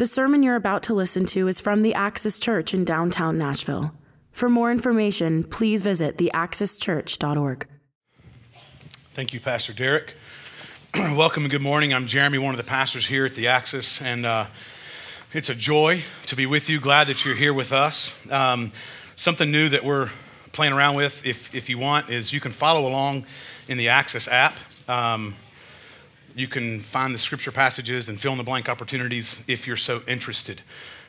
The sermon you're about to listen to is from the Axis Church in downtown Nashville. For more information, please visit theaxischurch.org. Thank you, Pastor Derek. Welcome and good morning. I'm Jeremy, one of the pastors here at the Axis, and it's a joy to be with you. Glad that you're here with us. Something new that we're playing around with, if you want, is you can follow along in the Axis app. You can find the scripture passages and fill in the blank opportunities if you're so interested.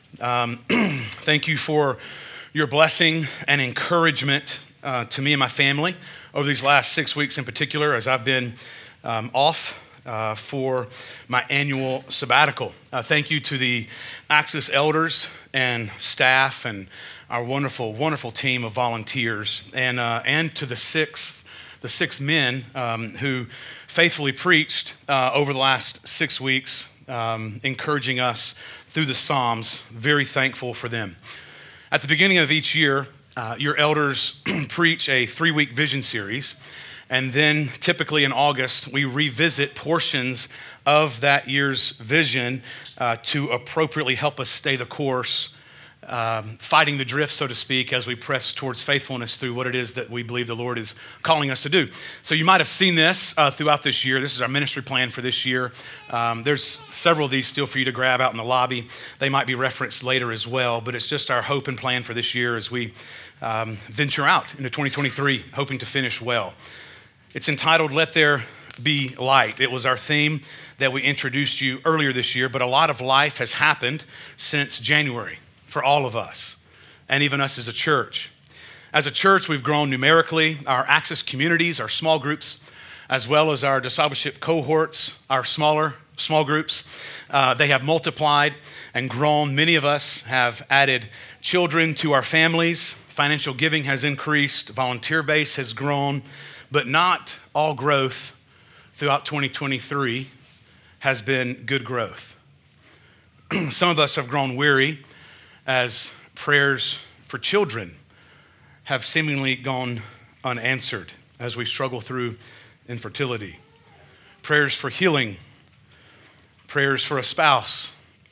Thank you for your blessing and encouragement to me and my family over these last 6 weeks in particular, as I've been off for my annual sabbatical. Thank you to the Axis elders and staff and our wonderful, wonderful team of volunteers, and to the six men who faithfully preached over the last 6 weeks, encouraging us through the Psalms. Very thankful for them. At the beginning of each year, your elders preach a 3-week vision series, and then typically in August, we revisit portions of that year's vision to appropriately help us stay the course, fighting the drift, so to speak, as we press towards faithfulness through what it is that we believe the Lord is calling us to do. So you might have seen this throughout this year. This is our ministry plan for this year. There's several of these still for you to grab out in the lobby. They might be referenced later as well, but it's just our hope and plan for this year as we venture out into 2023, hoping to finish well. It's entitled, Let There Be Light. It was our theme that we introduced you earlier this year, but a lot of life has happened since January for all of us, and even us as a church. As a church, we've grown numerically. Our Axis communities, our small groups, as well as our discipleship cohorts, our small groups, they have multiplied and grown. Many of us have added children to our families. Financial giving has increased. Volunteer base has grown. But not all growth throughout 2023 has been good growth. Some of us have grown weary as prayers for children have seemingly gone unanswered as we struggle through infertility. Prayers for healing, prayers for a spouse,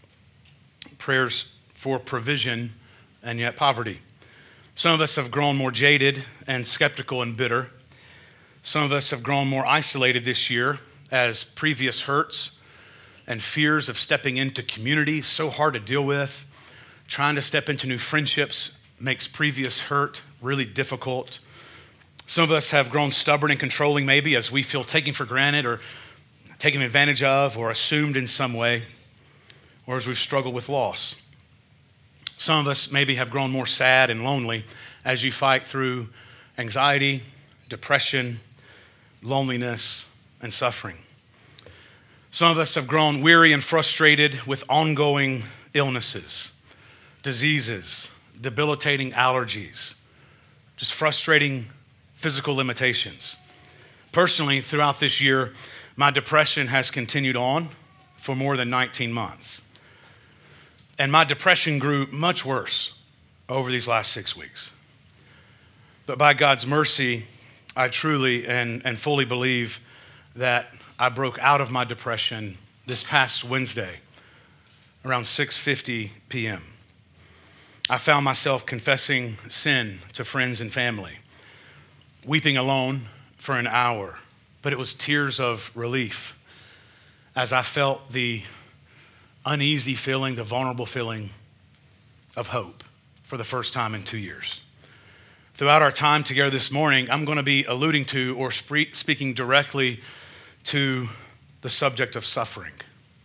prayers for provision, and yet poverty. Some of us have grown more jaded and skeptical and bitter. Some of us have grown more isolated this year as previous hurts and fears of stepping into community so hard to deal with. Trying to step into new friendships makes previous hurt really difficult. Some of us have grown stubborn and controlling maybe as we feel taken for granted or taken advantage of or assumed in some way, or as we've struggled with loss. Some of us maybe have grown more sad and lonely as you fight through anxiety, depression, loneliness, and suffering. Some of us have grown weary and frustrated with ongoing illnesses, diseases, debilitating allergies, just frustrating physical limitations. Personally, throughout this year, my depression has continued on for more than 19 months. And my depression grew much worse over these last 6 weeks. But by God's mercy, I truly and fully believe that I broke out of my depression this past Wednesday around 6:50 p.m. I found myself confessing sin to friends and family, weeping alone for an hour, but it was tears of relief as I felt the uneasy feeling, the vulnerable feeling of hope for the first time in 2 years. Throughout our time together this morning, I'm going to be alluding to or speaking directly to the subject of suffering.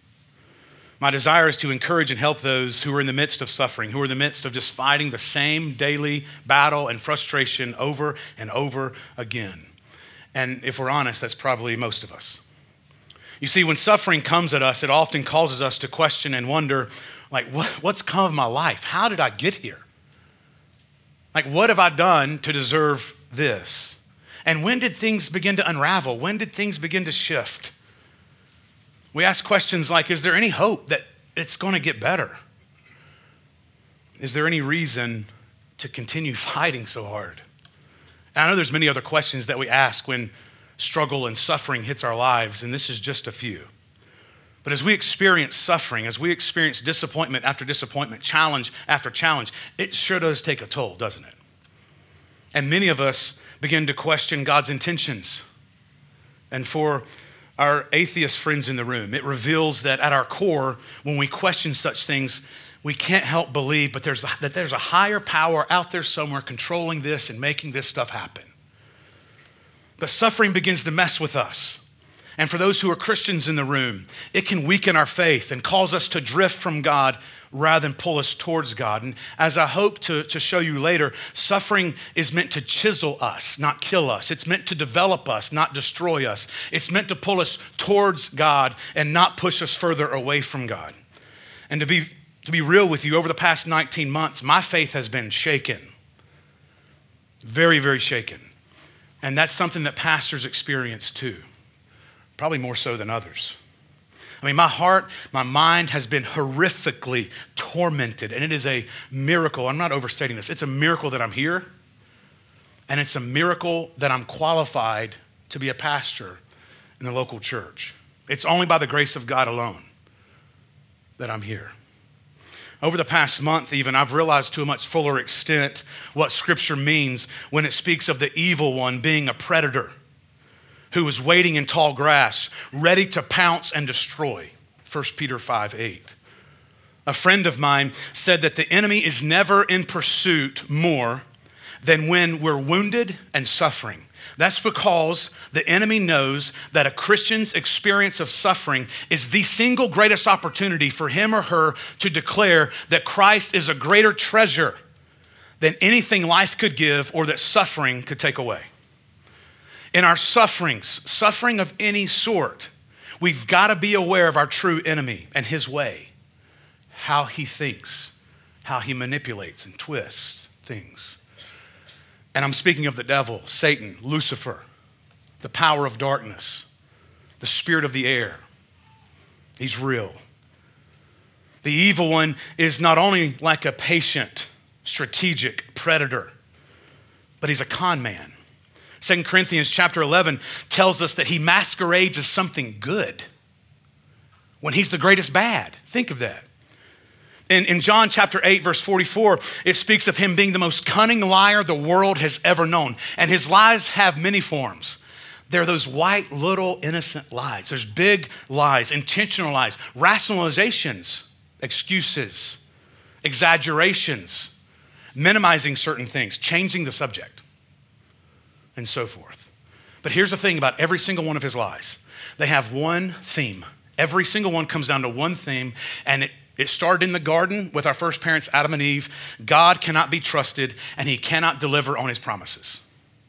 My desire is to encourage and help those who are in the midst of suffering, who are in the midst of just fighting the same daily battle and frustration over and over again. And if we're honest, that's probably most of us. You see, when suffering comes at us, it often causes us to question and wonder, like, what's come of my life? How did I get here? Like, what have I done to deserve this? And when did things begin to unravel? When did things begin to shift? We ask questions like, is there any hope that it's going to get better? Is there any reason to continue fighting so hard? And I know there's many other questions that we ask when struggle and suffering hits our lives, and this is just a few. But as we experience suffering, as we experience disappointment after disappointment, challenge after challenge, it sure does take a toll, doesn't it? And many of us begin to question God's intentions. And for our atheist friends in the room, it reveals that at our core, when we question such things, we can't help believe that there's a higher power out there somewhere controlling this and making this stuff happen. But suffering begins to mess with us. And for those who are Christians in the room, it can weaken our faith and cause us to drift from God rather than pull us towards God. And as I hope to show you later, suffering is meant to chisel us, not kill us. It's meant to develop us, not destroy us. It's meant to pull us towards God and not push us further away from God. And to be real with you, over the past 19 months, my faith has been shaken. Very, very shaken. And that's something that pastors experience too. Probably more so than others. I mean, my heart, my mind has been horrifically tormented, and it is a miracle. I'm not overstating this. It's a miracle that I'm here, and it's a miracle that I'm qualified to be a pastor in the local church. It's only by the grace of God alone that I'm here. Over the past month even, I've realized to a much fuller extent what Scripture means when it speaks of the evil one being a predator who was waiting in tall grass, ready to pounce and destroy. 1 Peter 5:8. A friend of mine said that the enemy is never in pursuit more than when we're wounded and suffering. That's because the enemy knows that a Christian's experience of suffering is the single greatest opportunity for him or her to declare that Christ is a greater treasure than anything life could give or that suffering could take away. In our sufferings, suffering of any sort, we've got to be aware of our true enemy and his way, how he thinks, how he manipulates and twists things. And I'm speaking of the devil, Satan, Lucifer, the power of darkness, the spirit of the air. He's real. The evil one is not only like a patient, strategic predator, but he's a con man. 2 Corinthians chapter 11 tells us that he masquerades as something good when he's the greatest bad. Think of that. In John chapter 8, verse 44, it speaks of him being the most cunning liar the world has ever known. And his lies have many forms. They're those white, little, innocent lies. There's big lies, intentional lies, rationalizations, excuses, exaggerations, minimizing certain things, changing the subject, and so forth. But here's the thing about every single one of his lies. They have one theme. Every single one comes down to one theme, and it started in the garden with our first parents, Adam and Eve. God cannot be trusted, and he cannot deliver on his promises.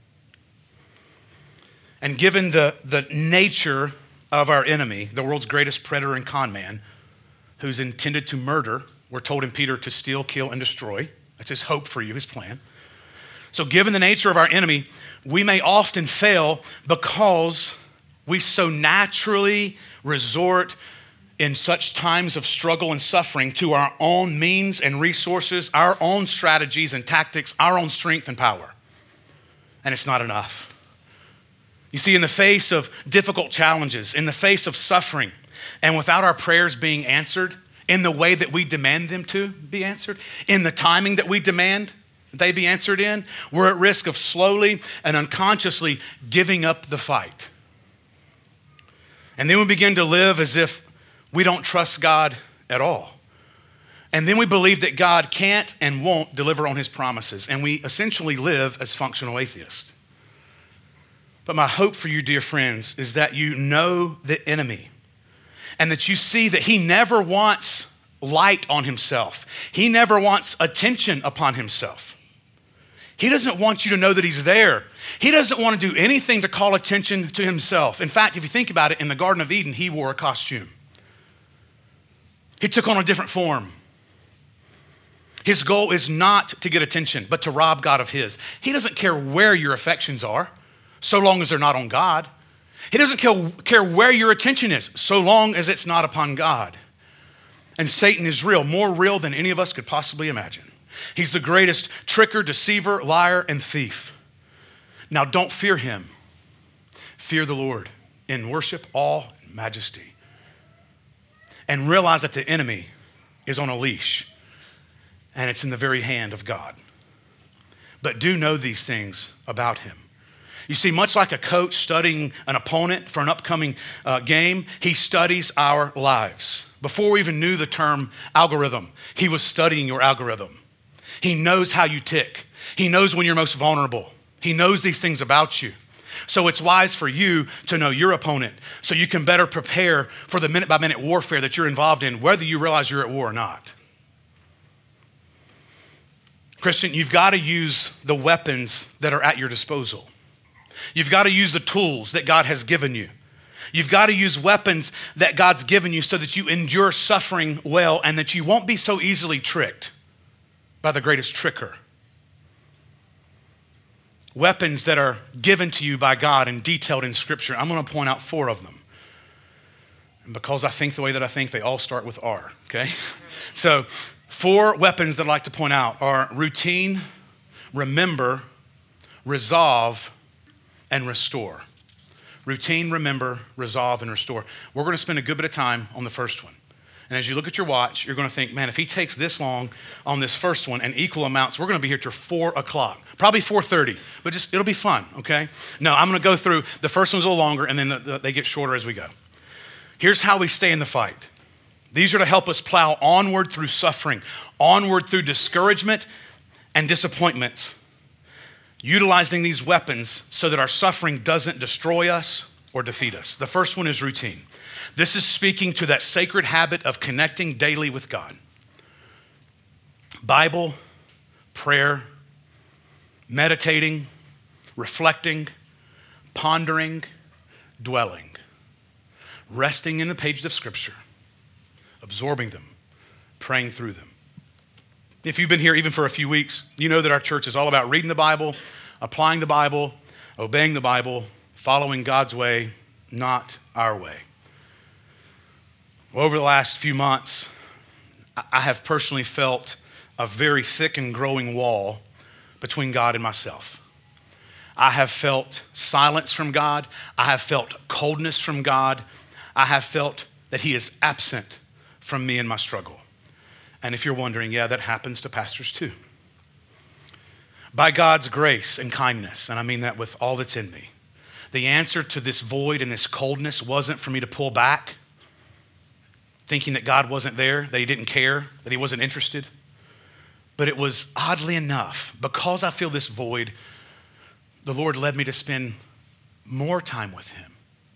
And given the nature of our enemy, the world's greatest predator and con man, who's intended to murder, we're told in Peter to steal, kill, and destroy. That's his hope for you, his plan. So given the nature of our enemy, we may often fail because we so naturally resort in such times of struggle and suffering to our own means and resources, our own strategies and tactics, our own strength and power. And it's not enough. You see, in the face of difficult challenges, in the face of suffering, and without our prayers being answered in the way that we demand them to be answered, in the timing that we demand they be answered in, we're at risk of slowly and unconsciously giving up the fight. And then we begin to live as if we don't trust God at all. And then we believe that God can't and won't deliver on his promises. And we essentially live as functional atheists. But my hope for you, dear friends, is that you know the enemy and that you see that he never wants light on himself. He never wants attention upon himself. He doesn't want you to know that he's there. He doesn't want to do anything to call attention to himself. In fact, if you think about it, in the Garden of Eden, he wore a costume. He took on a different form. His goal is not to get attention, but to rob God of his. He doesn't care where your affections are, so long as they're not on God. He doesn't care where your attention is, so long as it's not upon God. And Satan is real, more real than any of us could possibly imagine. He's the greatest tricker, deceiver, liar, and thief. Now don't fear him. Fear the Lord in worship, awe, and majesty. and realize that the enemy is on a leash and it's in the very hand of God. But do know these things about him. You see, much like a coach studying an opponent for an upcoming game, he studies our lives. Before we even knew the term algorithm, he was studying your algorithm. He knows how you tick. He knows when you're most vulnerable. He knows these things about you. So it's wise for you to know your opponent so you can better prepare for the minute-by-minute warfare that you're involved in, whether you realize you're at war or not. Christian, you've got to use the weapons that are at your disposal. You've got to use the tools that God has given you. You've got to use weapons that God's given you so that you endure suffering well and that you won't be so easily tricked by the greatest tricker. Weapons that are given to you by God and detailed in Scripture. I'm going to point out 4 of them. And because I think the way that I think, they all start with R, okay? So 4 weapons that I'd like to point out are routine, remember, resolve, and restore. Routine, remember, resolve, and restore. We're going to spend a good bit of time on the first one. And as you look at your watch, you're going to think, man, if he takes this long on this first one and equal amounts, we're going to be here till 4 o'clock, probably 4:30, but it'll be fun, okay? No, I'm going to go through, the first one's a little longer, and then they get shorter as we go. Here's how we stay in the fight. These are to help us plow onward through suffering, onward through discouragement and disappointments, utilizing these weapons so that our suffering doesn't destroy us or defeat us. The first one is routine. This is speaking to that sacred habit of connecting daily with God. Bible, prayer, meditating, reflecting, pondering, dwelling, resting in the pages of Scripture, absorbing them, praying through them. If you've been here even for a few weeks, you know that our church is all about reading the Bible, applying the Bible, obeying the Bible, following God's way, not our way. Well, over the last few months, I have personally felt a very thick and growing wall between God and myself. I have felt silence from God. I have felt coldness from God. I have felt that he is absent from me in my struggle. And if you're wondering, yeah, that happens to pastors too. By God's grace and kindness, and I mean that with all that's in me, the answer to this void and this coldness wasn't for me to pull back, thinking that God wasn't there, that he didn't care, that he wasn't interested. But it was, oddly enough, because I feel this void, the Lord led me to spend more time with him.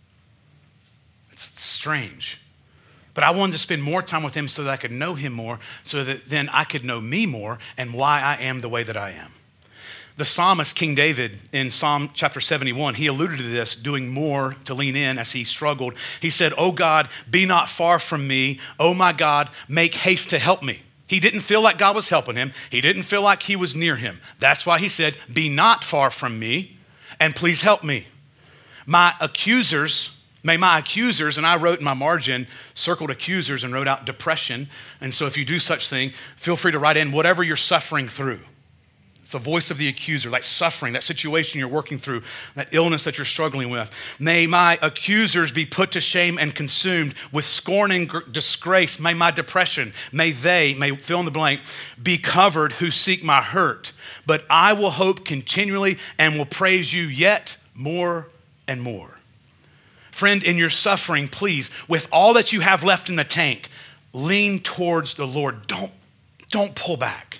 It's strange. But I wanted to spend more time with him so that I could know him more, so that then I could know me more and why I am the way that I am. The psalmist, King David, in Psalm chapter 71, he alluded to this, doing more to lean in as he struggled. He said, "Oh God, be not far from me. Oh my God, make haste to help me." He didn't feel like God was helping him. He didn't feel like he was near him. That's why he said, "Be not far from me, and please help me." May my accusers, and I wrote in my margin, circled accusers and wrote out depression. And so if you do such thing, feel free to write in whatever you're suffering through. It's the voice of the accuser, that suffering, that situation you're working through, that illness that you're struggling with. May my accusers be put to shame and consumed with scorn and disgrace. May my depression, may fill in the blank, be covered who seek my hurt. But I will hope continually and will praise you yet more and more. Friend, in your suffering, please, with all that you have left in the tank, lean towards the Lord. Don't pull back.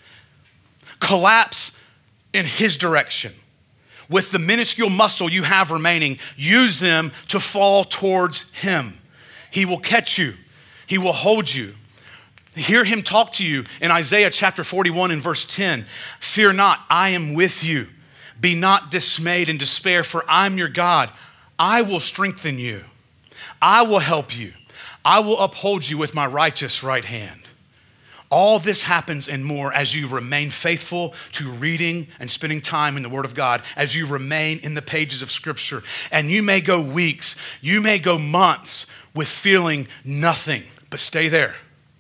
Collapse in his direction. With the minuscule muscle you have remaining, use them to fall towards him. He will catch you. He will hold you. Hear him talk to you in Isaiah chapter 41 and verse 10. "Fear not, I am with you. Be not dismayed and despair, for I'm your God. I will strengthen you. I will help you. I will uphold you with my righteous right hand." All this happens and more as you remain faithful to reading and spending time in the Word of God, as you remain in the pages of Scripture. And you may go weeks, you may go months with feeling nothing, but stay there.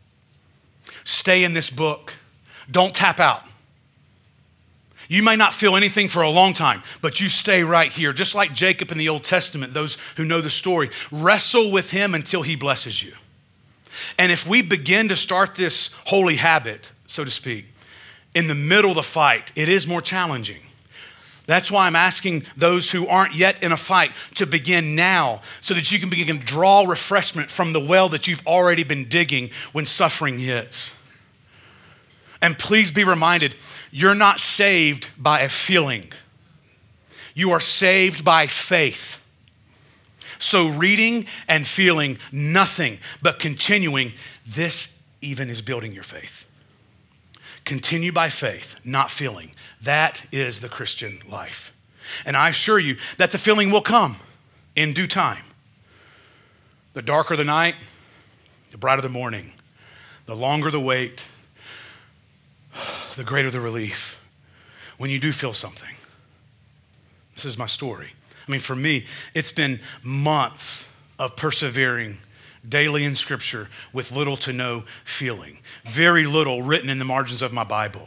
Stay in this book. Don't tap out. You may not feel anything for a long time, but you stay right here. Just like Jacob in the Old Testament, those who know the story, wrestle with him until he blesses you. And if we begin to start this holy habit, so to speak, in the middle of the fight, it is more challenging. That's why I'm asking those who aren't yet in a fight to begin now so that you can begin to draw refreshment from the well that you've already been digging when suffering hits. And please be reminded, you're not saved by a feeling. You are saved by faith. So reading and feeling nothing but continuing, this even is building your faith. Continue by faith, not feeling. That is the Christian life. And I assure you that the feeling will come in due time. The darker the night, the brighter the morning. The longer the wait, the greater the relief when you do feel something. This is my story. I mean, for me, it's been months of persevering daily in Scripture with little to no feeling. Very little written in the margins of my Bible.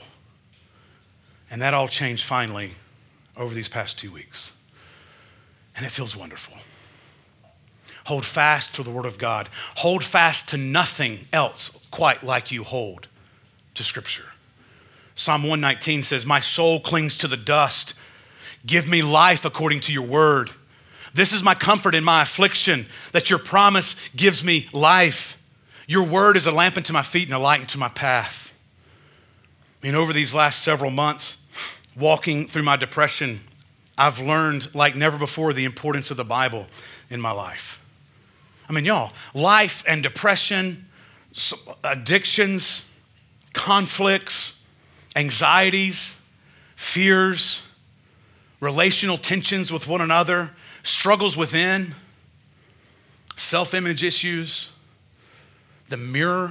And that all changed finally over these past 2 weeks. And it feels wonderful. Hold fast to the Word of God. Hold fast to nothing else quite like you hold to Scripture. Psalm 119 says, "My soul clings to the dust. Give me life according to your word. This is my comfort in my affliction, that your promise gives me life. Your word is a lamp unto my feet and a light unto my path." I mean, over these last several months, walking through my depression, I've learned like never before the importance of the Bible in my life. I mean, y'all, life and depression, addictions, conflicts, anxieties, fears, relational tensions with one another, struggles within, self-image issues, the mirror,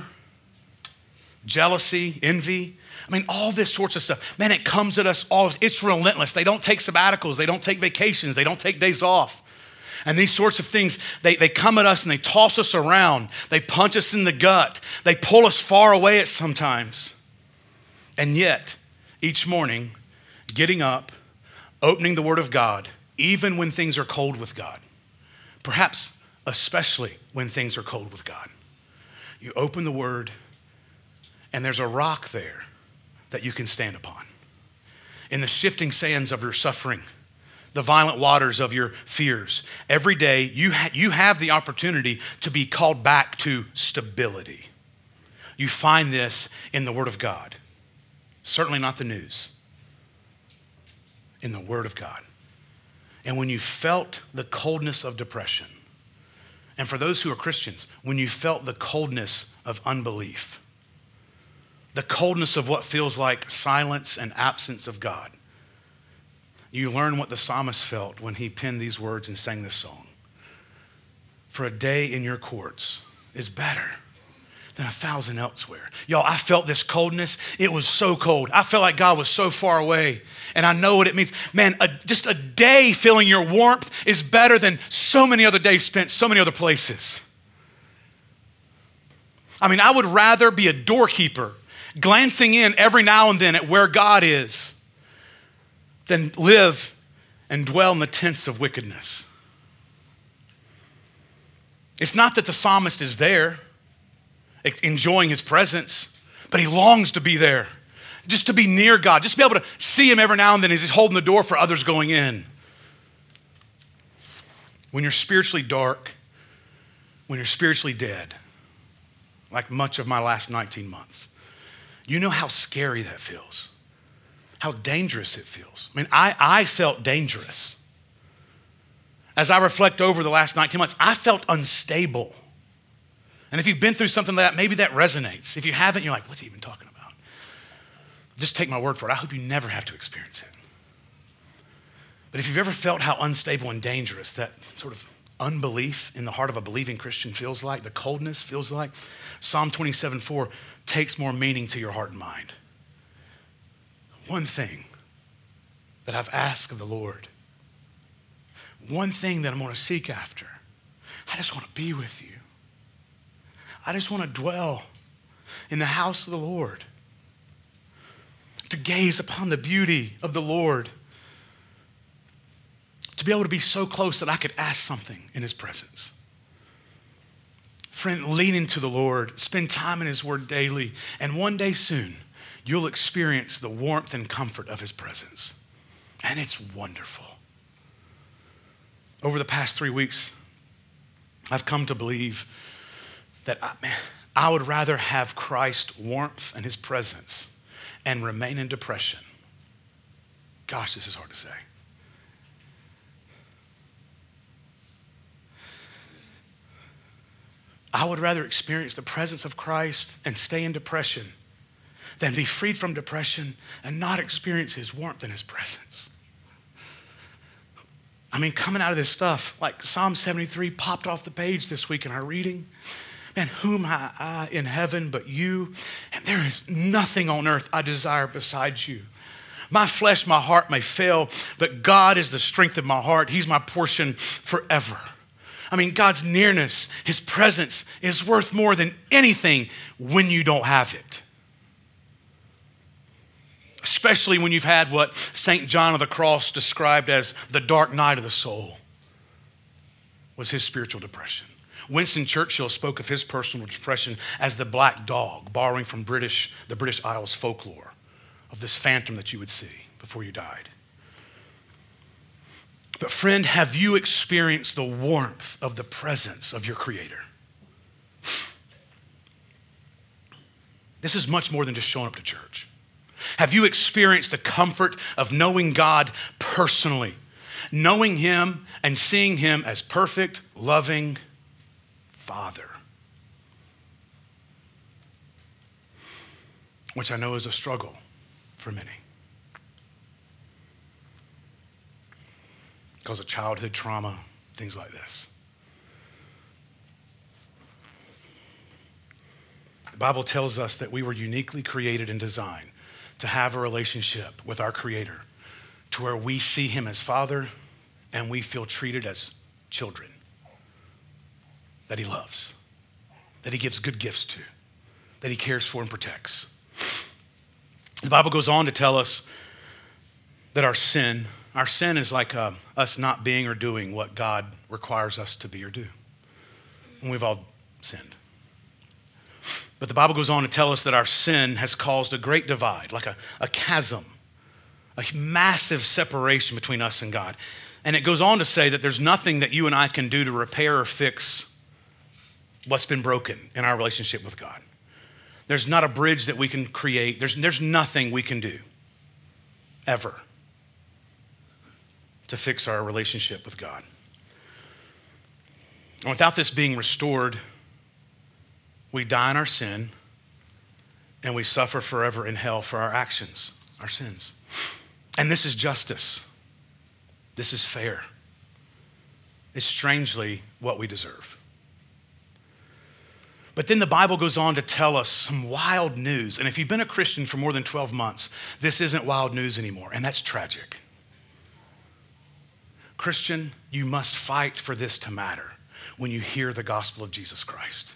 jealousy, envy. I mean, all this sorts of stuff. Man, it comes at us all. It's relentless. They don't take sabbaticals. They don't take vacations. They don't take days off. And these sorts of things, they come at us and they toss us around. They punch us in the gut. They pull us far away at sometimes. And yet, each morning, getting up, opening the Word of God, even when things are cold with God, perhaps especially when things are cold with God, you open the Word and there's a rock there that you can stand upon. In the shifting sands of your suffering, the violent waters of your fears, every day you have the opportunity to be called back to stability. You find this in the Word of God. Certainly not the news. In the Word of God. And when you felt the coldness of depression, and for those who are Christians, when you felt the coldness of unbelief, the coldness of what feels like silence and absence of God, you learn what the psalmist felt when he penned these words and sang this song. For a day in your courts is better than 1,000 elsewhere. Y'all, I felt this coldness. It was so cold. I felt like God was so far away. And I know what it means. Man, just a day feeling your warmth is better than so many other days spent so many other places. I mean, I would rather be a doorkeeper glancing in every now and then at where God is than live and dwell in the tents of wickedness. It's not that the psalmist is there enjoying his presence, but he longs to be there, just to be near God, just to be able to see him every now and then as he's holding the door for others going in. When you're spiritually dark, when you're spiritually dead, like much of my last 19 months, you know how scary that feels, how dangerous it feels. I mean, I felt dangerous. As I reflect over the last 19 months, I felt unstable. And if you've been through something like that, maybe that resonates. If you haven't, you're like, what's he even talking about? Just take my word for it. I hope you never have to experience it. But if you've ever felt how unstable and dangerous that sort of unbelief in the heart of a believing Christian feels like, the coldness feels like, Psalm 27:4 takes more meaning to your heart and mind. One thing that I've asked of the Lord, one thing that I'm going to seek after, I just want to be with you. I just want to dwell in the house of the Lord, to gaze upon the beauty of the Lord, to be able to be so close that I could ask something in his presence. Friend, lean into the Lord, spend time in his word daily, and one day soon, you'll experience the warmth and comfort of his presence. And it's wonderful. Over the past 3 weeks, I've come to believe that I would rather have Christ's warmth and his presence and remain in depression. Gosh, this is hard to say. I would rather experience the presence of Christ and stay in depression than be freed from depression and not experience his warmth and his presence. I mean, coming out of this stuff, like Psalm 73 popped off the page this week in our reading. Man, whom I in heaven but you? And there is nothing on earth I desire besides you. My flesh, my heart may fail, but God is the strength of my heart. He's my portion forever. I mean, God's nearness, his presence is worth more than anything when you don't have it. Especially when you've had what St. John of the Cross described as the dark night of the soul, was his spiritual depression. Winston Churchill spoke of his personal depression as the black dog, borrowing from the British Isles folklore of this phantom that you would see before you died. But friend, have you experienced the warmth of the presence of your Creator? This is much more than just showing up to church. Have you experienced the comfort of knowing God personally, knowing him and seeing him as perfect, loving Father? Which I know is a struggle for many. Because of childhood trauma, things like this. The Bible tells us that we were uniquely created and designed to have a relationship with our Creator to where we see him as Father and we feel treated as children that he loves, that he gives good gifts to, that he cares for and protects. The Bible goes on to tell us that our sin is like us not being or doing what God requires us to be or do. And we've all sinned. But the Bible goes on to tell us that our sin has caused a great divide, like a chasm, a massive separation between us and God. And it goes on to say that there's nothing that you and I can do to repair or fix what's been broken in our relationship with God. There's not a bridge that we can create. There's nothing we can do, ever, to fix our relationship with God. And without this being restored, we die in our sin and we suffer forever in hell for our actions, our sins. And this is justice. This is fair. It's strangely what we deserve. But then the Bible goes on to tell us some wild news. And if you've been a Christian for more than 12 months, this isn't wild news anymore, and that's tragic. Christian, you must fight for this to matter when you hear the gospel of Jesus Christ.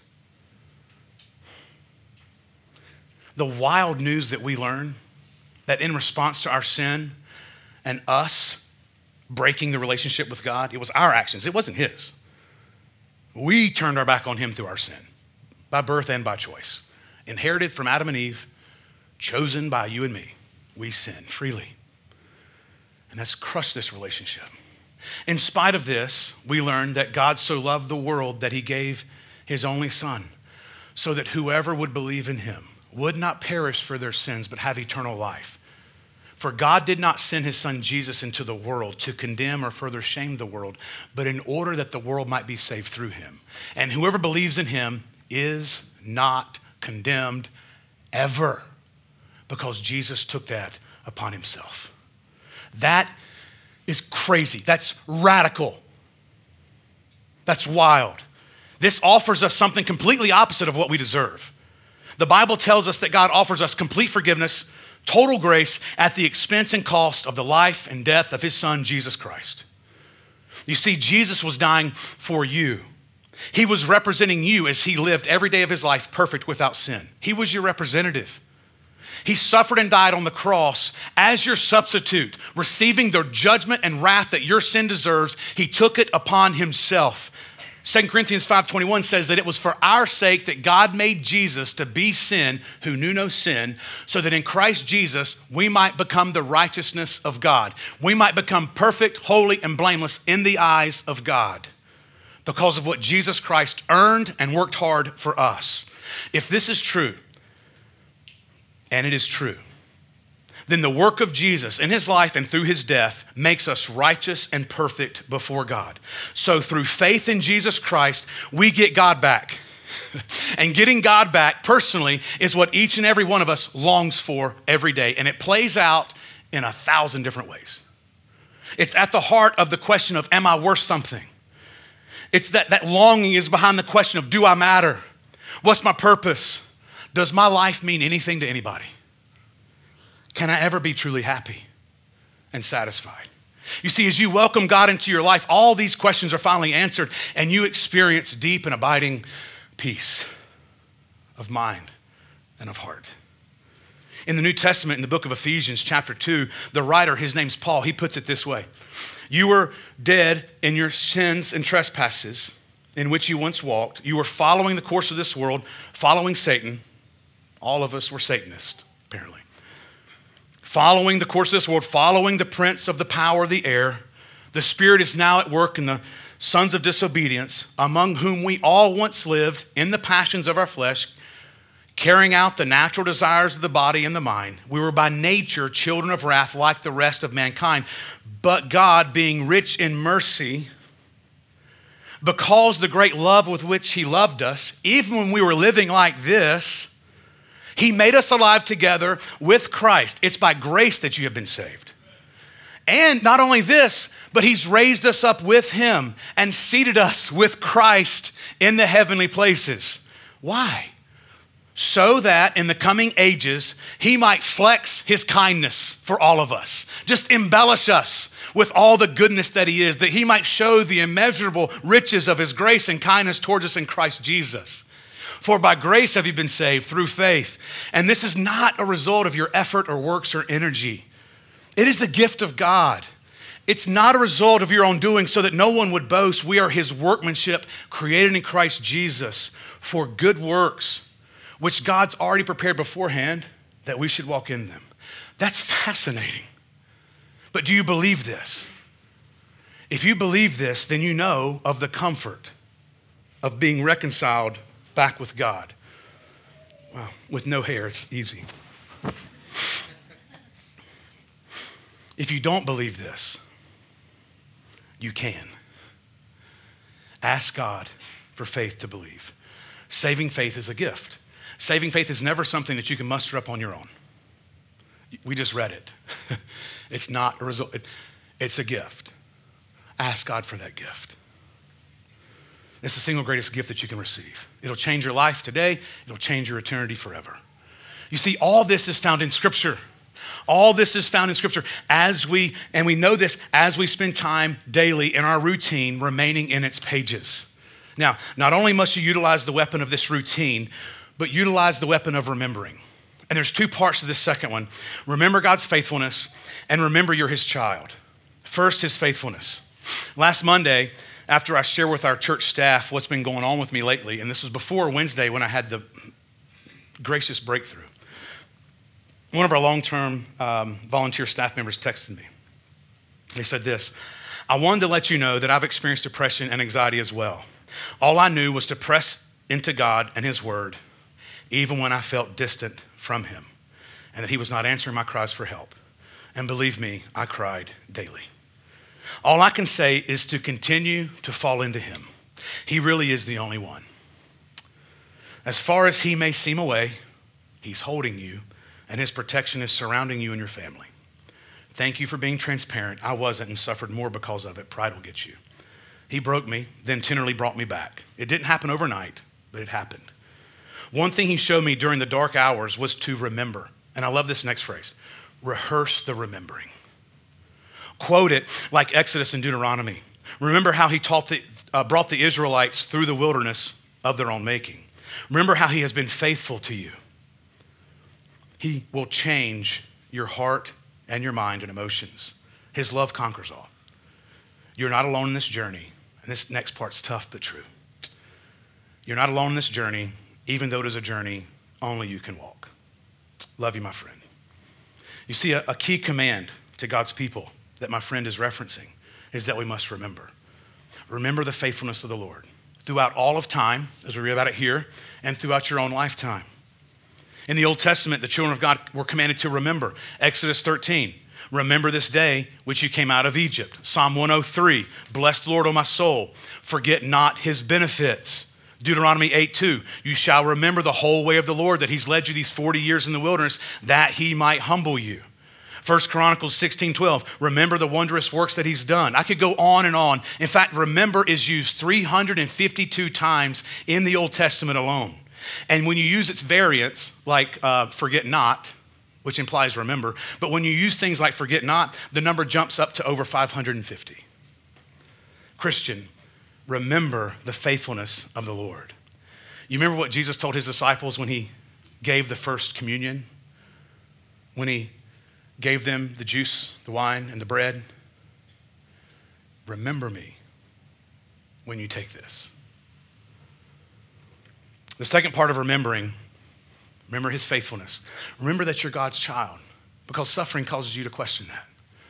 The wild news that we learn, that in response to our sin and us breaking the relationship with God, it was our actions, it wasn't his. We turned our back on him through our sin, by birth and by choice. Inherited from Adam and Eve, chosen by you and me. We sin freely. And that's crushed this relationship. In spite of this, we learn that God so loved the world that he gave his only Son, so that whoever would believe in him would not perish for their sins, but have eternal life. For God did not send his Son Jesus into the world to condemn or further shame the world, but in order that the world might be saved through him. And whoever believes in him is not condemned ever, because Jesus took that upon himself. That is crazy. That's radical. That's wild. This offers us something completely opposite of what we deserve. The Bible tells us that God offers us complete forgiveness, total grace at the expense and cost of the life and death of his Son, Jesus Christ. You see, Jesus was dying for you. He was representing you as he lived every day of his life perfect without sin. He was your representative. He suffered and died on the cross as your substitute, receiving the judgment and wrath that your sin deserves. He took it upon himself. 2 Corinthians 5:21 says that it was for our sake that God made Jesus to be sin who knew no sin, so that in Christ Jesus we might become the righteousness of God. We might become perfect, holy, and blameless in the eyes of God because of what Jesus Christ earned and worked hard for us. If this is true, and it is true, then the work of Jesus in his life and through his death makes us righteous and perfect before God. So through faith in Jesus Christ, we get God back. And getting God back personally is what each and every one of us longs for every day. And it plays out in 1,000 different ways. It's at the heart of the question of, am I worth something? It's that longing is behind the question of, do I matter? What's my purpose? Does my life mean anything to anybody? Can I ever be truly happy and satisfied? You see, as you welcome God into your life, all these questions are finally answered, and you experience deep and abiding peace of mind and of heart. In the New Testament, in the book of Ephesians, chapter 2, the writer, his name's Paul, he puts it this way. You were dead in your sins and trespasses in which you once walked. You were following the course of this world, following Satan. All of us were Satanists, apparently. Following the course of this world, following the prince of the power of the air. The Spirit is now at work in the sons of disobedience, among whom we all once lived in the passions of our flesh, carrying out the natural desires of the body and the mind. We were by nature children of wrath like the rest of mankind. But God, being rich in mercy, because the great love with which he loved us, even when we were living like this, he made us alive together with Christ. It's by grace that you have been saved. And not only this, but he's raised us up with him and seated us with Christ in the heavenly places. Why? So that in the coming ages, he might flex his kindness for all of us. Just embellish us with all the goodness that he is, that he might show the immeasurable riches of his grace and kindness towards us in Christ Jesus. For by grace have you been saved through faith. And this is not a result of your effort or works or energy. It is the gift of God. It's not a result of your own doing so that no one would boast. We are his workmanship created in Christ Jesus for good works, which God's already prepared beforehand that we should walk in them. That's fascinating. But do you believe this? If you believe this, then you know of the comfort of being reconciled back with God. Well, with no hair, it's easy. If you don't believe this, you can. Ask God for faith to believe. Saving faith is a gift. Saving faith is never something that you can muster up on your own. We just read it. It's not a result. It's a gift. Ask God for that gift. It's the single greatest gift that you can receive. It'll change your life today. It'll change your eternity forever. You see, all this is found in Scripture. All this is found in Scripture and we know this as we spend time daily in our routine remaining in its pages. Now, not only must you utilize the weapon of this routine, but utilize the weapon of remembering. And there's two parts to this second one. Remember God's faithfulness and remember you're his child. First, his faithfulness. Last Monday, after I shared with our church staff what's been going on with me lately, and this was before Wednesday when I had the gracious breakthrough, one of our long-term volunteer staff members texted me. They said this, I wanted to let you know that I've experienced depression and anxiety as well. All I knew was to press into God and his word, even when I felt distant from him, and that he was not answering my cries for help. And believe me, I cried daily. All I can say is to continue to fall into him. He really is the only one. As far as he may seem away, he's holding you, and his protection is surrounding you and your family. Thank you for being transparent. I wasn't and suffered more because of it. Pride will get you. He broke me, then tenderly brought me back. It didn't happen overnight, but it happened. One thing he showed me during the dark hours was to remember. And I love this next phrase, rehearse the remembering. Quote it like Exodus and Deuteronomy. Remember how he brought the Israelites through the wilderness of their own making. Remember how he has been faithful to you. He will change your heart and your mind and emotions. His love conquers all. You're not alone in this journey. And And this next part's tough but true. You're not alone in this journey, even though it is a journey only you can walk. Love you, my friend. You see, a key command to God's people that my friend is referencing is that we must remember. Remember the faithfulness of the Lord throughout all of time, as we read about it here, and throughout your own lifetime. In the Old Testament, the children of God were commanded to remember. Exodus 13, remember this day which you came out of Egypt. Psalm 103, bless the Lord, O my soul. Forget not his benefits. Deuteronomy 8:2, you shall remember the whole way of the Lord, that he's led you these 40 years in the wilderness, that he might humble you. 1 Chronicles 16:12, remember the wondrous works that he's done. I could go on and on. In fact, remember is used 352 times in the Old Testament alone. And when you use its variants, like forget not, which implies remember, but when you use things like forget not, the number jumps up to over 550. Christian, remember the faithfulness of the Lord. You remember what Jesus told his disciples when he gave the first communion? When he gave them the juice, the wine, and the bread? Remember me when you take this. The second part of remembering, remember his faithfulness. Remember that you're God's child, because suffering causes you to question that.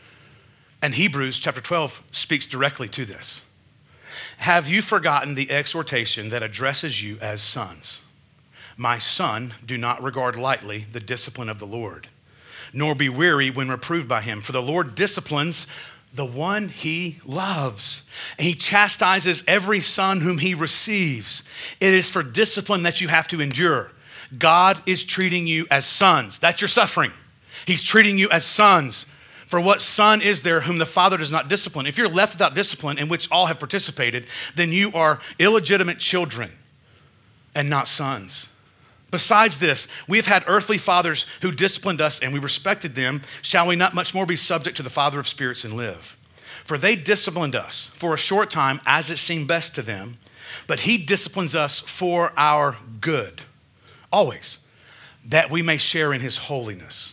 And Hebrews chapter 12 speaks directly to this. Have you forgotten the exhortation that addresses you as sons? My son, do not regard lightly the discipline of the Lord, nor be weary when reproved by him. For the Lord disciplines the one he loves, and he chastises every son whom he receives. It is for discipline that you have to endure. God is treating you as sons. That's your suffering. He's treating you as sons. For what son is there whom the Father does not discipline? If you're left without discipline, in which all have participated, then you are illegitimate children and not sons. Besides this, we have had earthly fathers who disciplined us, and we respected them. Shall we not much more be subject to the Father of spirits and live? For they disciplined us for a short time as it seemed best to them, but he disciplines us for our good, always, that we may share in his holiness.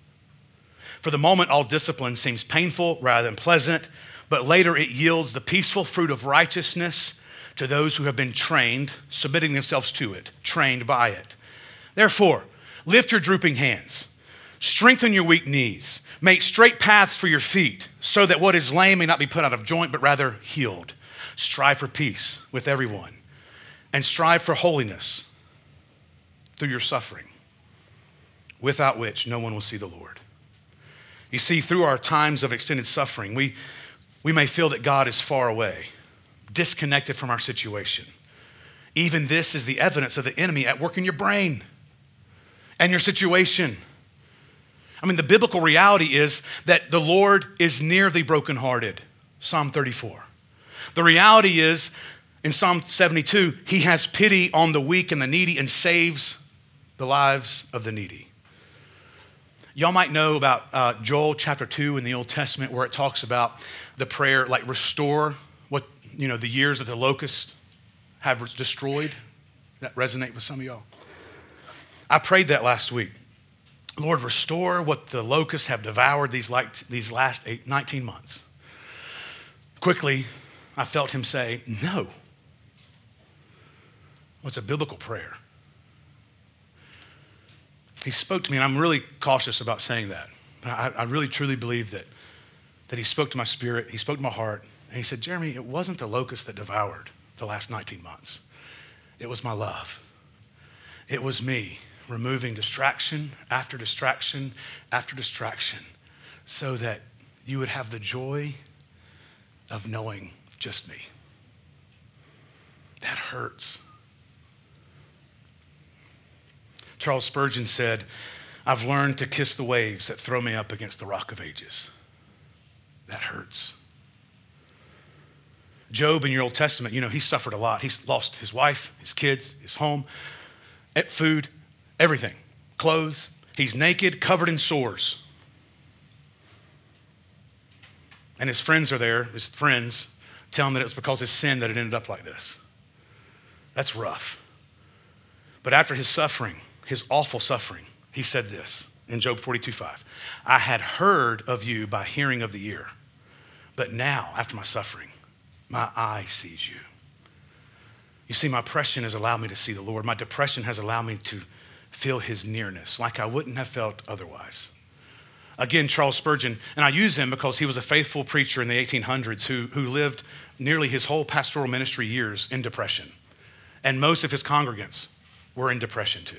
For the moment, all discipline seems painful rather than pleasant, but later it yields the peaceful fruit of righteousness to those who have been trained, submitting themselves to it, trained by it. Therefore, lift your drooping hands, strengthen your weak knees, make straight paths for your feet, so that what is lame may not be put out of joint, but rather healed. Strive for peace with everyone, and strive for holiness through your suffering, without which no one will see the Lord. You see, through our times of extended suffering, we may feel that God is far away, disconnected from our situation. Even this is the evidence of the enemy at work in your brain and your situation. I mean, the biblical reality is that the Lord is near the brokenhearted, Psalm 34. The reality is, in Psalm 72, he has pity on the weak and the needy and saves the lives of the needy. Y'all might know about Joel chapter 2 in the Old Testament, where it talks about the prayer, like restore what, the years that the locusts have destroyed. That resonate with some of y'all? I prayed that last week. Lord, restore what the locusts have devoured these last 19 months. Quickly, I felt him say, no. Well, it's a biblical prayer. He spoke to me, and I'm really cautious about saying that. I really, truly believe that he spoke to my spirit, he spoke to my heart, and he said, Jeremy, it wasn't the locust that devoured the last 19 months. It was my love. It was me removing distraction after distraction after distraction so that you would have the joy of knowing just me. That hurts. Charles Spurgeon said, I've learned to kiss the waves that throw me up against the rock of ages. That hurts. Job in your Old Testament, he suffered a lot. He's lost his wife, his kids, his home, food, everything, clothes. He's naked, covered in sores. And his friends are there, his friends tell him that it was because of his sin that it ended up like this. That's rough. But after his suffering, his awful suffering, he said this in Job 42:5. I had heard of you by hearing of the ear, but now, after my suffering, my eye sees you. You see, my oppression has allowed me to see the Lord. My depression has allowed me to feel his nearness like I wouldn't have felt otherwise. Again, Charles Spurgeon, and I use him because he was a faithful preacher in the 1800s who lived nearly his whole pastoral ministry years in depression. And most of his congregants were in depression too.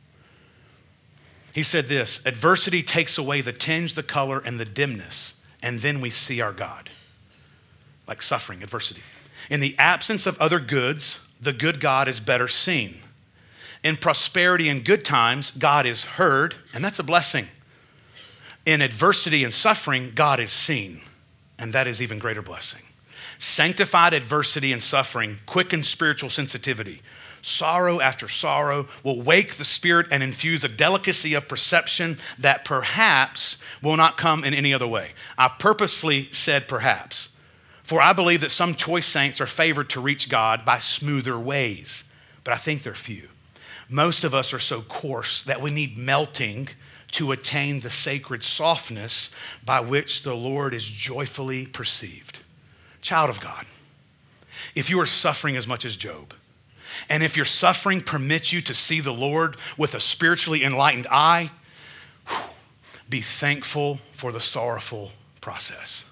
He said this: adversity takes away the tinge, the color, and the dimness, and then we see our God. Like suffering, adversity. In the absence of other goods, the good God is better seen. In prosperity and good times, God is heard, and that's a blessing. In adversity and suffering, God is seen, and that is even greater blessing. Sanctified adversity and suffering quicken spiritual sensitivity. Sorrow after sorrow will wake the spirit and infuse a delicacy of perception that perhaps will not come in any other way. I purposefully said perhaps, for I believe that some choice saints are favored to reach God by smoother ways, but I think they're few. Most of us are so coarse that we need melting to attain the sacred softness by which the Lord is joyfully perceived. Child of God, if you are suffering as much as Job, and if your suffering permits you to see the Lord with a spiritually enlightened eye, be thankful for the sorrowful process.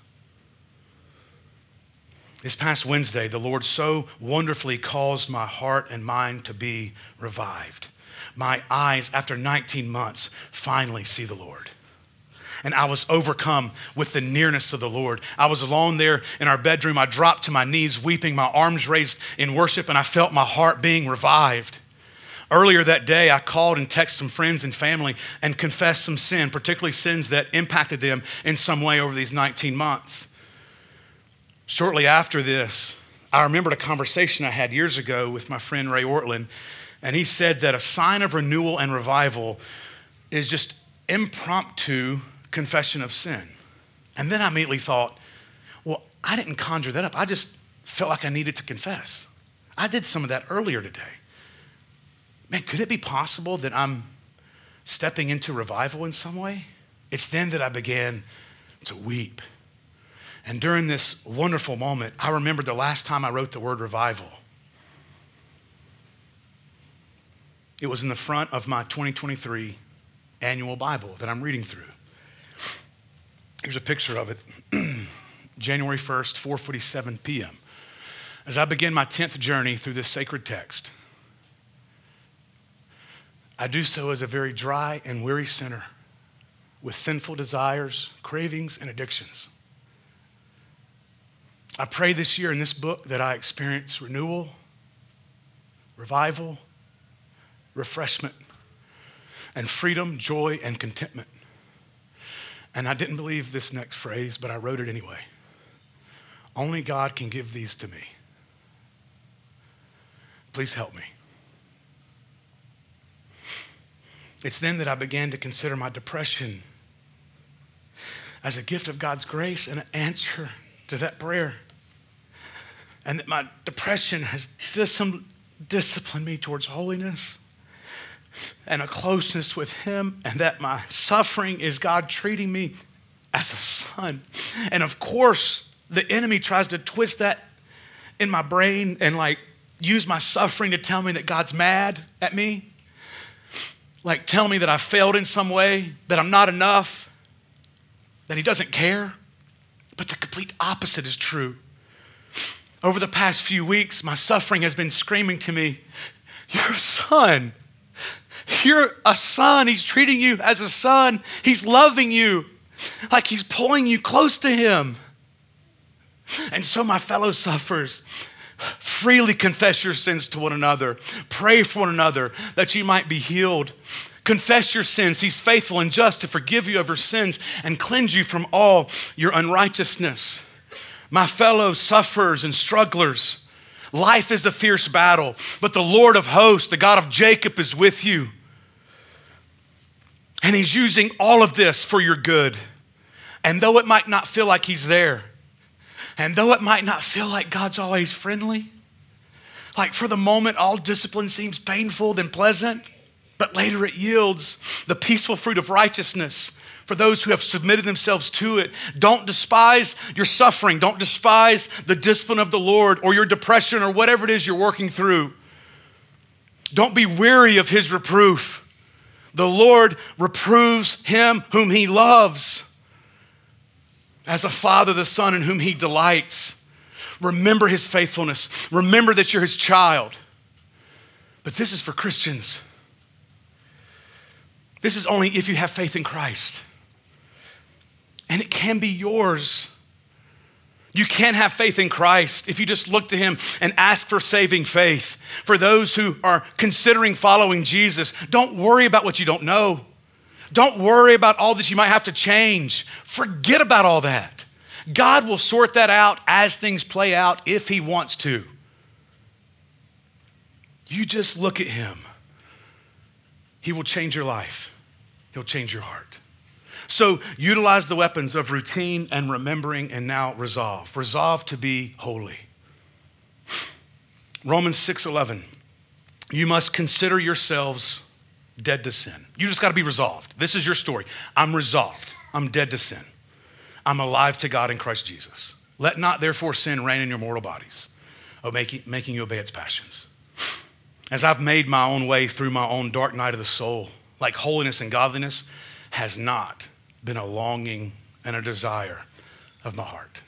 This past Wednesday, the Lord so wonderfully caused my heart and mind to be revived. My eyes, after 19 months, finally see the Lord. And I was overcome with the nearness of the Lord. I was alone there in our bedroom. I dropped to my knees, weeping, my arms raised in worship, and I felt my heart being revived. Earlier that day, I called and texted some friends and family and confessed some sin, particularly sins that impacted them in some way over these 19 months. Shortly after this, I remembered a conversation I had years ago with my friend Ray Ortland, and he said that a sign of renewal and revival is just impromptu confession of sin. And then I immediately thought, well, I didn't conjure that up. I just felt like I needed to confess. I did some of that earlier today. Man, could it be possible that I'm stepping into revival in some way? It's then that I began to weep. And during this wonderful moment, I remembered the last time I wrote the word revival. It was in the front of my 2023 annual Bible that I'm reading through. Here's a picture of it. January 1st, 4:47 p.m. As I begin my 10th journey through this sacred text, I do so as a very dry and weary sinner with sinful desires, cravings, and addictions. I pray this year in this book that I experience renewal, revival, refreshment, and freedom, joy, and contentment. And I didn't believe this next phrase, but I wrote it anyway. Only God can give these to me. Please help me. It's then that I began to consider my depression as a gift of God's grace and an answer to that prayer. And that my depression has disciplined me towards holiness and a closeness with him, and that my suffering is God treating me as a son. And of course, the enemy tries to twist that in my brain and use my suffering to tell me that God's mad at me. Tell me that I failed in some way, that I'm not enough, that he doesn't care. But the complete opposite is true. Over the past few weeks, my suffering has been screaming to me, you're a son. You're a son. He's treating you as a son. He's loving you like he's pulling you close to him. And so my fellow sufferers, freely confess your sins to one another. Pray for one another that you might be healed. Confess your sins. He's faithful and just to forgive you of your sins and cleanse you from all your unrighteousness. My fellow sufferers and strugglers, life is a fierce battle, but the Lord of hosts, the God of Jacob, is with you. And he's using all of this for your good. And though it might not feel like he's there, and though it might not feel like God's always friendly, for the moment all discipline seems painful than pleasant, but later it yields the peaceful fruit of righteousness for those who have submitted themselves to it. Don't despise your suffering. Don't despise the discipline of the Lord or your depression or whatever it is you're working through. Don't be weary of his reproof. The Lord reproves him whom he loves, as a father the son in whom he delights. Remember his faithfulness. Remember that you're his child. But this is for Christians. This is only if you have faith in Christ. And it can be yours. You can have faith in Christ if you just look to him and ask for saving faith. For those who are considering following Jesus, don't worry about what you don't know. Don't worry about all that you might have to change. Forget about all that. God will sort that out as things play out if he wants to. You just look at him. He will change your life. He'll change your heart. So utilize the weapons of routine and remembering, and now resolve. Resolve to be holy. Romans 6:11. You must consider yourselves dead to sin. You just got to be resolved. This is your story. I'm resolved. I'm dead to sin. I'm alive to God in Christ Jesus. Let not therefore sin reign in your mortal bodies, making you obey its passions. As I've made my own way through my own dark night of the soul, like holiness and godliness has not been a longing and a desire of my heart.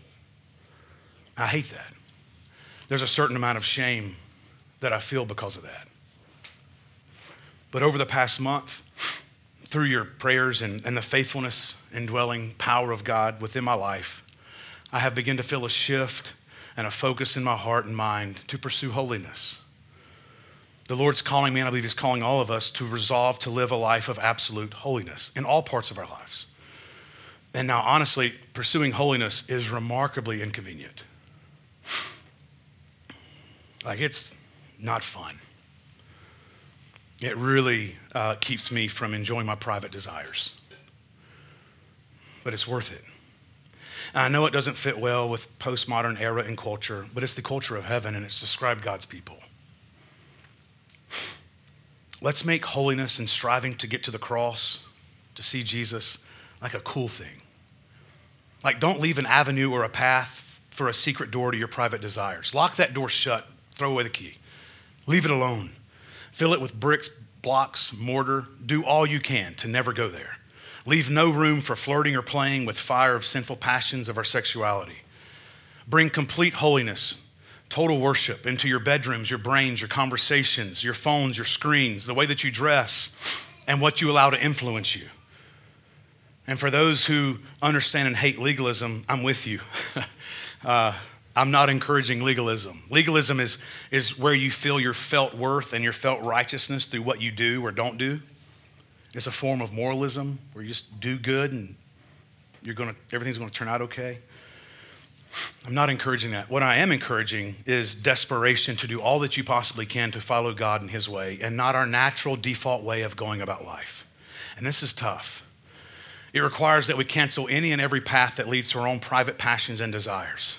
I hate that. There's a certain amount of shame that I feel because of that. But over the past month, through your prayers and the faithfulness and dwelling power of God within my life, I have begun to feel a shift and a focus in my heart and mind to pursue holiness. The Lord's calling me, and I believe he's calling all of us to resolve to live a life of absolute holiness in all parts of our lives. And now, honestly, pursuing holiness is remarkably inconvenient. Like, it's not fun. It really keeps me from enjoying my private desires. But it's worth it. And I know it doesn't fit well with postmodern era and culture, but it's the culture of heaven, and it's described God's people. Let's make holiness and striving to get to the cross, to see Jesus, like a cool thing. Like, don't leave an avenue or a path for a secret door to your private desires. Lock that door shut, throw away the key. Leave it alone. Fill it with bricks, blocks, mortar. Do all you can to never go there. Leave no room for flirting or playing with fire of sinful passions of our sexuality. Bring complete holiness, total worship into your bedrooms, your brains, your conversations, your phones, your screens, the way that you dress, and what you allow to influence you. And for those who understand and hate legalism, I'm with you. I'm not encouraging legalism. Legalism is where you feel your felt worth and your felt righteousness through what you do or don't do. It's a form of moralism where you just do good and everything's gonna turn out okay. I'm not encouraging that. What I am encouraging is desperation to do all that you possibly can to follow God in his way and not our natural default way of going about life. And this is tough. It requires that we cancel any and every path that leads to our own private passions and desires.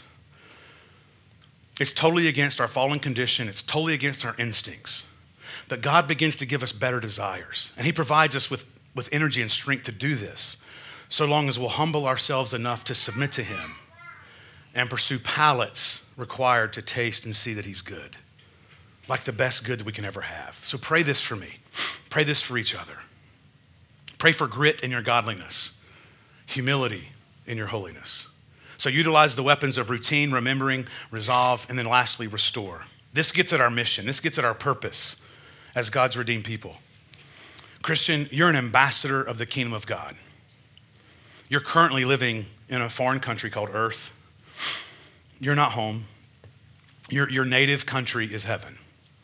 It's totally against our fallen condition. It's totally against our instincts. But God begins to give us better desires. And he provides us with energy and strength to do this, so long as we'll humble ourselves enough to submit to him and pursue palates required to taste and see that he's good, like the best good that we can ever have. So pray this for me. Pray this for each other. Pray for grit in your godliness, humility in your holiness. So utilize the weapons of routine, remembering, resolve, and then lastly, restore. This gets at our mission. This gets at our purpose as God's redeemed people. Christian, you're an ambassador of the kingdom of God. You're currently living in a foreign country called Earth. You're not home. Your native country is heaven.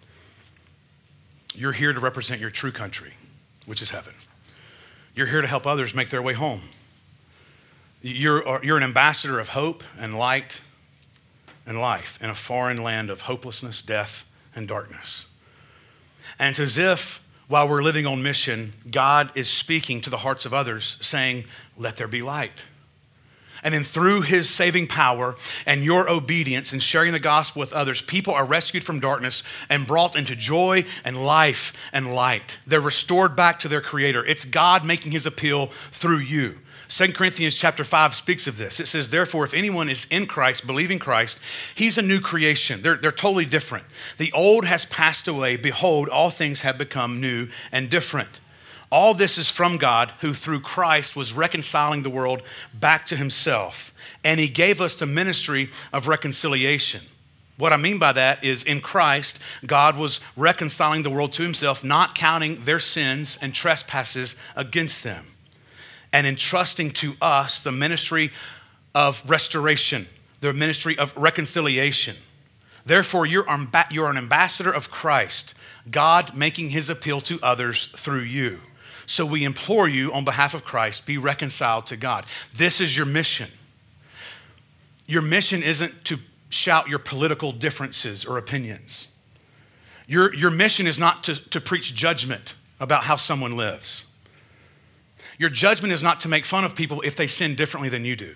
You're here to represent your true country, which is heaven. You're here to help others make their way home. You're an ambassador of hope and light and life in a foreign land of hopelessness, death, and darkness. And it's as if while we're living on mission, God is speaking to the hearts of others saying, let there be light. And then through his saving power and your obedience and sharing the gospel with others, people are rescued from darkness and brought into joy and life and light. They're restored back to their Creator. It's God making his appeal through you. 2 Corinthians chapter 5 speaks of this. It says, therefore, if anyone is in Christ, believing Christ, he's a new creation. They're totally different. The old has passed away. Behold, all things have become new and different. All this is from God, who through Christ was reconciling the world back to himself. And he gave us the ministry of reconciliation. What I mean by that is in Christ, God was reconciling the world to himself, not counting their sins and trespasses against them, and entrusting to us the ministry of restoration, the ministry of reconciliation. Therefore, you're an ambassador of Christ, God making his appeal to others through you. So we implore you on behalf of Christ, be reconciled to God. This is your mission. Your mission isn't to shout your political differences or opinions. Your mission is not to preach judgment about how someone lives. Your judgment is not to make fun of people if they sin differently than you do.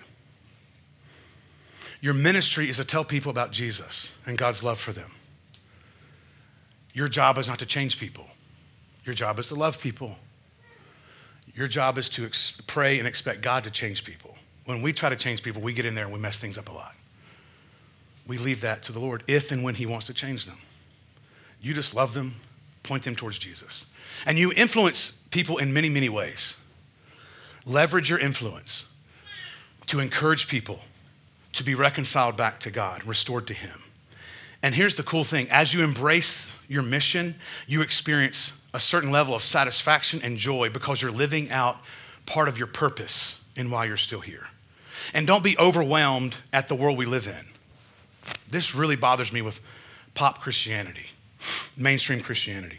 Your ministry is to tell people about Jesus and God's love for them. Your job is not to change people. Your job is to love people. Your job is to pray and expect God to change people. When we try to change people, we get in there and we mess things up a lot. We leave that to the Lord if and when he wants to change them. You just love them, point them towards Jesus. And you influence people in many, many ways. Leverage your influence to encourage people to be reconciled back to God, restored to him. And here's the cool thing. As you embrace your mission, you experience a certain level of satisfaction and joy because you're living out part of your purpose in why you're still here. And don't be overwhelmed at the world we live in. This really bothers me with pop Christianity, mainstream Christianity.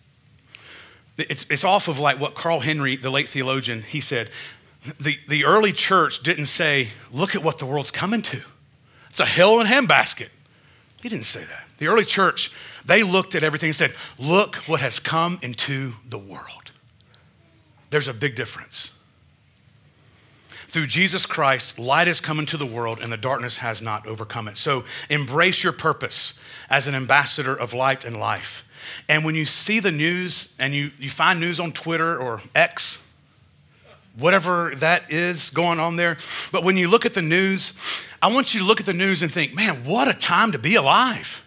It's off of like what Carl Henry, the late theologian, he said, the early church didn't say, look at what the world's coming to. It's a hell in a handbasket. He didn't say that. The early church, they looked at everything and said, look what has come into the world. There's a big difference. Through Jesus Christ, light has come into the world and the darkness has not overcome it. So embrace your purpose as an ambassador of light and life. And when you see the news and you find news on Twitter or X, whatever that is going on there, but when you look at the news, I want you to look at the news and think, man, what a time to be alive.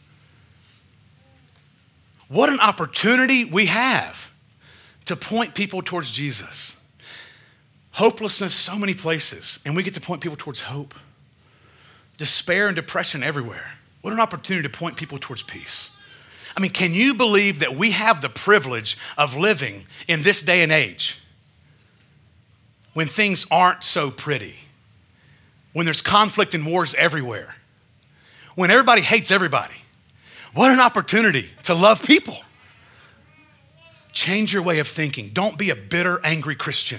What an opportunity we have to point people towards Jesus. Hopelessness, so many places, and we get to point people towards hope. Despair and depression everywhere. What an opportunity to point people towards peace. I mean, can you believe that we have the privilege of living in this day and age when things aren't so pretty, when there's conflict and wars everywhere, when everybody hates everybody? What an opportunity to love people. Change your way of thinking. Don't be a bitter, angry Christian.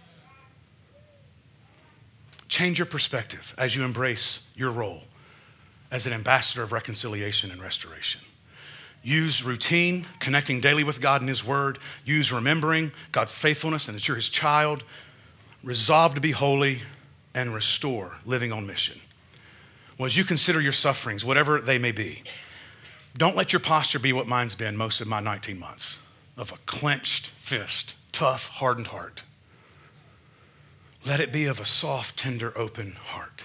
Change your perspective as you embrace your role as an ambassador of reconciliation and restoration. Use routine, connecting daily with God and his word. Use remembering God's faithfulness and that you're his child. Resolve to be holy and restore, living on mission. Well, as you consider your sufferings, whatever they may be, don't let your posture be what mine's been most of my 19 months, of a clenched fist, tough, hardened heart. Let it be of a soft, tender, open heart.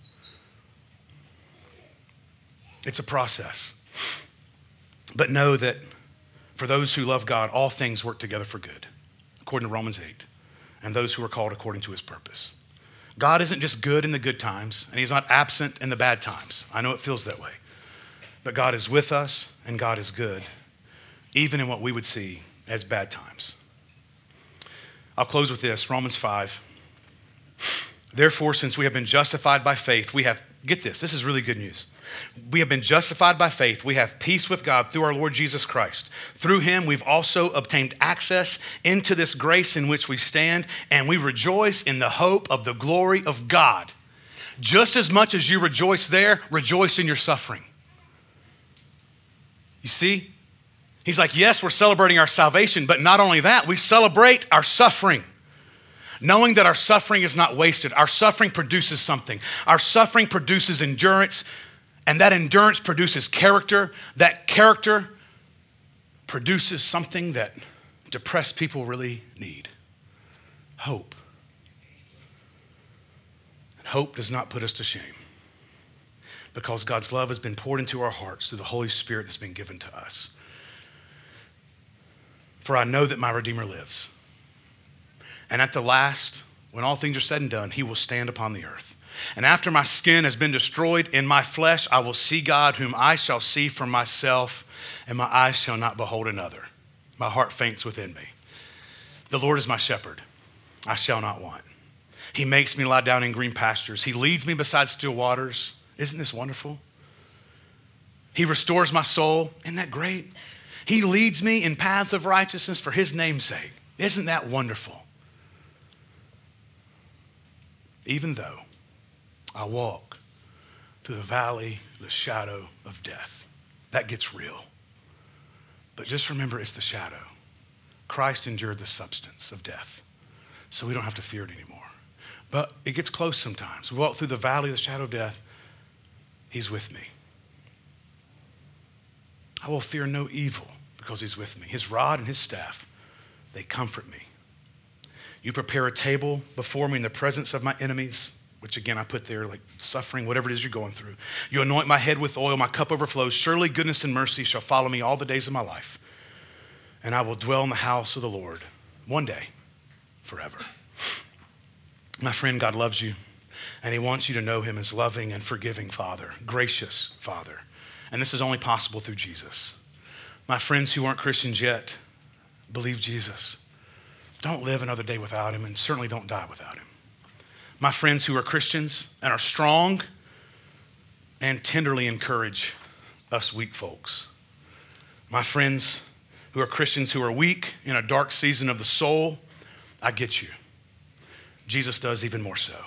It's a process. But know that for those who love God, all things work together for good, according to Romans 8, and those who are called according to his purpose. God isn't just good in the good times, and he's not absent in the bad times. I know it feels that way. But God is with us, and God is good, even in what we would see as bad times. I'll close with this, Romans 5. Therefore, since we have been justified by faith, get this is really good news. We have been justified by faith. We have peace with God through our Lord Jesus Christ. Through him, we've also obtained access into this grace in which we stand, and we rejoice in the hope of the glory of God. Just as much as you rejoice there, rejoice in your suffering. You see? He's like, yes, we're celebrating our salvation, but not only that, we celebrate our suffering. knowing that our suffering is not wasted. Our suffering produces something. Our suffering produces endurance, and that endurance produces character. That character produces something that depressed people really need: hope. Hope does not put us to shame, because God's love has been poured into our hearts through the Holy Spirit that's been given to us. For I know that my Redeemer lives. And at the last, when all things are said and done, he will stand upon the earth. And after my skin has been destroyed, in my flesh I will see God, whom I shall see for myself, and my eyes shall not behold another. My heart faints within me. The Lord is my shepherd. I shall not want. He makes me lie down in green pastures. He leads me beside still waters. Isn't this wonderful? He restores my soul. Isn't that great? He leads me in paths of righteousness for his name's sake. Isn't that wonderful? Even though I walk through the valley, the shadow of death. That gets real. But just remember, it's the shadow. Christ endured the substance of death, so we don't have to fear it anymore. But it gets close sometimes. We walk through the valley of the shadow of death. He's with me. I will fear no evil because he's with me. His rod and his staff, they comfort me. You prepare a table before me in the presence of my enemies, which again I put there like suffering, whatever it is you're going through. You anoint my head with oil, my cup overflows. Surely goodness and mercy shall follow me all the days of my life. And I will dwell in the house of the Lord one day, forever. My friend, God loves you, and he wants you to know him as loving and forgiving Father, gracious Father. And this is only possible through Jesus. My friends who aren't Christians yet, believe Jesus. Don't live another day without him, and certainly don't die without him. My friends who are Christians and are strong and tenderly encourage us weak folks. My friends who are Christians who are weak in a dark season of the soul, I get you. Jesus does even more so.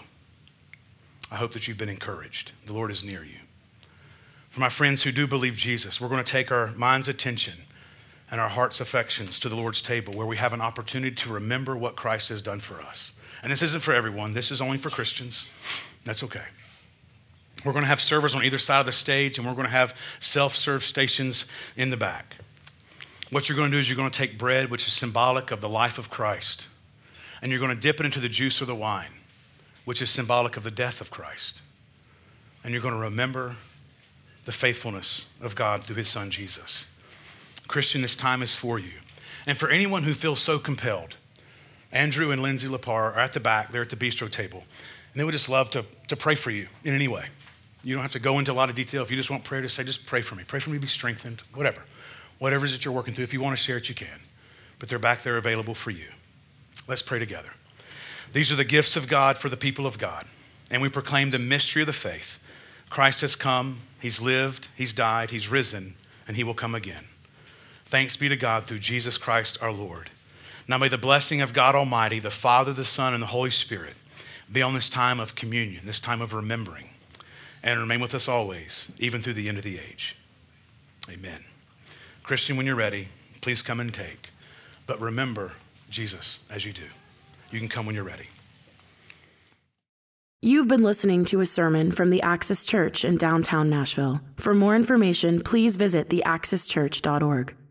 I hope that you've been encouraged. The Lord is near you. For my friends who do believe Jesus, we're going to take our mind's attention and our heart's affections to the Lord's table, where we have an opportunity to remember what Christ has done for us. And this isn't for everyone. This is only for Christians. That's okay. We're going to have servers on either side of the stage, and we're going to have self-serve stations in the back. What you're going to do is you're going to take bread, which is symbolic of the life of Christ, and you're going to dip it into the juice or the wine, which is symbolic of the death of Christ. And you're going to remember the faithfulness of God through his son, Jesus. Christian, this time is for you. And for anyone who feels so compelled, Andrew and Lindsay Lepar are at the back. They're at the bistro table. And they would just love to pray for you in any way. You don't have to go into a lot of detail. If you just want prayer to say, just pray for me. Pray for me to be strengthened, whatever. Whatever it is that you're working through. If you want to share it, you can. But they're back there available for you. Let's pray together. These are the gifts of God for the people of God. And we proclaim the mystery of the faith. Christ has come, he's lived, he's died, he's risen, and he will come again. Thanks be to God through Jesus Christ our Lord. Now may the blessing of God Almighty, the Father, the Son, and the Holy Spirit be on this time of communion, this time of remembering, and remain with us always, even through the end of the age. Amen. Christian, when you're ready, please come and take. But remember Jesus as you do. You can come when you're ready. You've been listening to a sermon from the Axis Church in downtown Nashville. For more information, please visit theaxischurch.org.